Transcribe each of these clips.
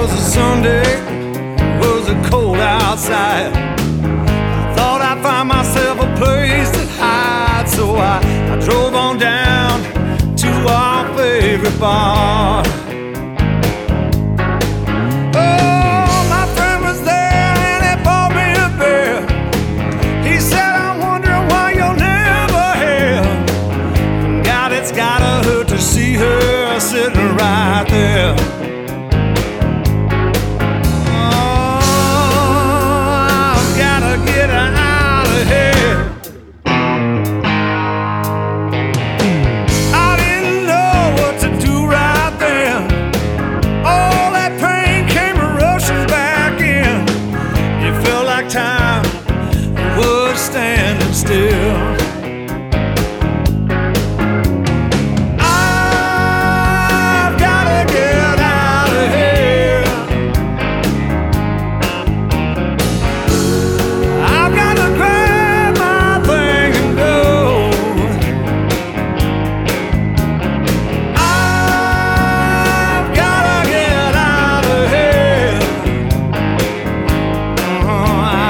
was a Sunday, it was a cold outside. I thought I'd find myself a place to hide, so I drove on down to our favorite bar. Oh, my friend was there and he bought me a beer. He said, I'm wondering why you're never here. God, it's gotta hurt to see her sitting right there. Time was standing still. I've gotta get out of here. I've gotta grab my thing and go. I've gotta get out of here. I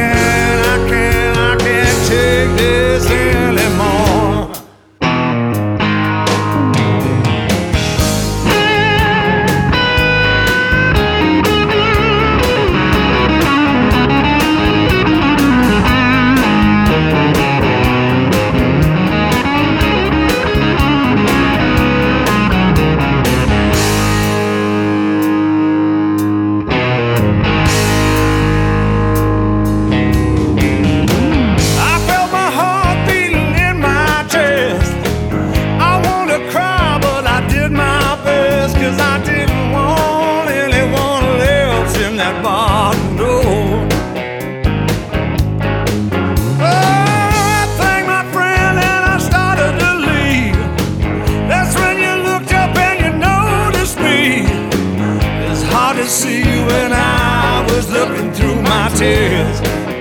can't take this anymore. Cause I didn't want anyone else in that bottom door. Oh, I thanked my friend and I started to leave. That's when you looked up and you noticed me. It's hard to see when I was looking through my tears.